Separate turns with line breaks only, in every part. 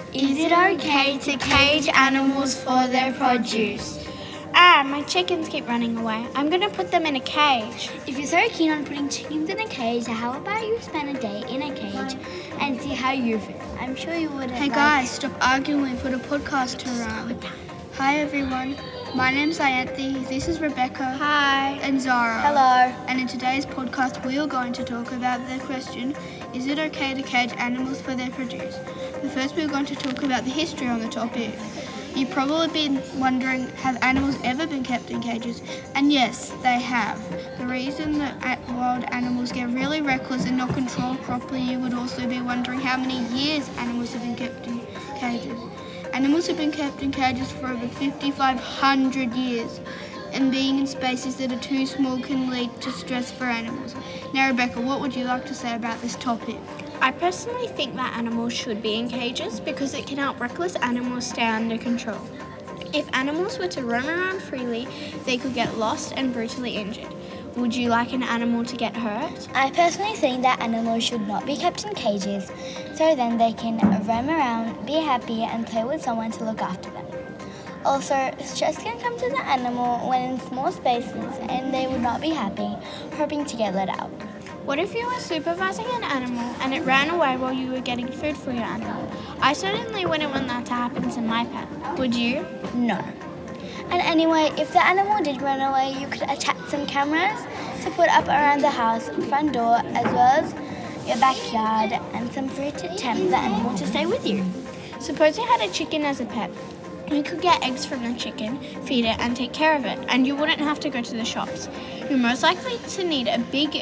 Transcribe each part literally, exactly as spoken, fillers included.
Is it okay to cage animals for their produce?
Ah, my chickens keep running away. I'm going to put them in a cage.
If you're so keen on putting chickens in a cage, how about you spend a day in a cage and see how you feel? I'm sure you would.
Hey guys, stop arguing, put a podcast to run. Hi everyone, my name's Ianthe, this is Rebecca.
Hi.
And Zara.
Hello.
And in today's podcast we are going to talk about the question, is it okay to cage animals for their produce? But first we're going to talk about the history on the topic. You've probably been wondering, have animals ever been kept in cages? And yes, they have. The reason that wild animals get really reckless and not controlled properly, you would also be wondering how many years animals have been kept in cages. Animals have been kept in cages for over fifty-five hundred years, and being in spaces that are too small can lead to stress for animals. Now, Rebecca, what would you like to say about this topic?
I personally think that animals should be in cages because it can help reckless animals stay under control. If animals were to roam around freely, they could get lost and brutally injured. Would you like an animal to get hurt?
I personally think that animals should not be kept in cages, so then they can roam around, be happy, and play with someone to look after them. Also, stress can come to the animal when in small spaces and they would not be happy, hoping to get let out.
What if you were supervising an animal and it ran away while you were getting food for your animal? I certainly wouldn't want that to happen to my pet. Would you?
No. And anyway, if the animal did run away, you could attach some cameras to put up around the house, front door, as well as your backyard, and some fruit to tempt the animal to stay with you.
Suppose you had a chicken as a pet. You could get eggs from the chicken, feed it, and take care of it, and you wouldn't have to go to the shops. You're most likely to need a big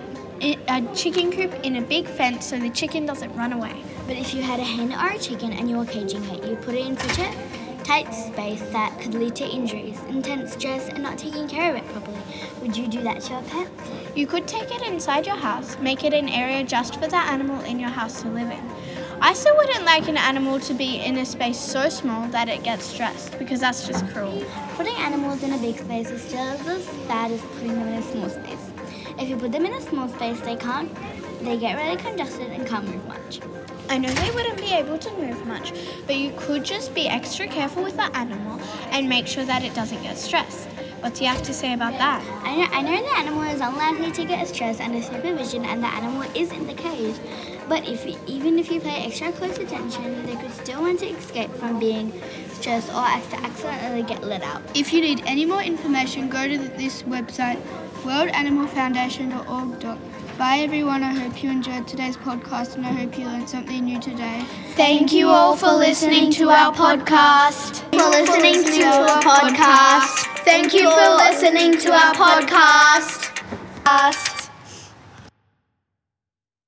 a chicken coop in a big fence so the chicken doesn't run away.
But if you had a hen or a chicken and you were caging it, you put it in such a tight space that could lead to injuries, intense stress, and not taking care of it properly. Would you do that to your pet?
You could take it inside your house, make it an area just for that animal in your house to live in. I still wouldn't like an animal to be in a space so small that it gets stressed, because that's just cruel.
Putting animals in a big space is just as bad as putting them in a small space. If you put them in a small space, they can't, they get really congested and can't move much.
I know they wouldn't be able to move much, but you could just be extra careful with the animal and make sure that it doesn't get stressed. What do you have to say about that?
I know, I know the animal is unlikely to get stressed under supervision and the animal is in the cage, but if even if you pay extra close attention, they could still want to escape from being stressed or accidentally get let out.
If you need any more information, go to this website, world animal foundation dot org. Bye everyone, I hope you enjoyed today's podcast and I hope you learned something new today.
Thank you all for listening to our podcast.
For listening to our podcast.
Thank you for listening to our podcast.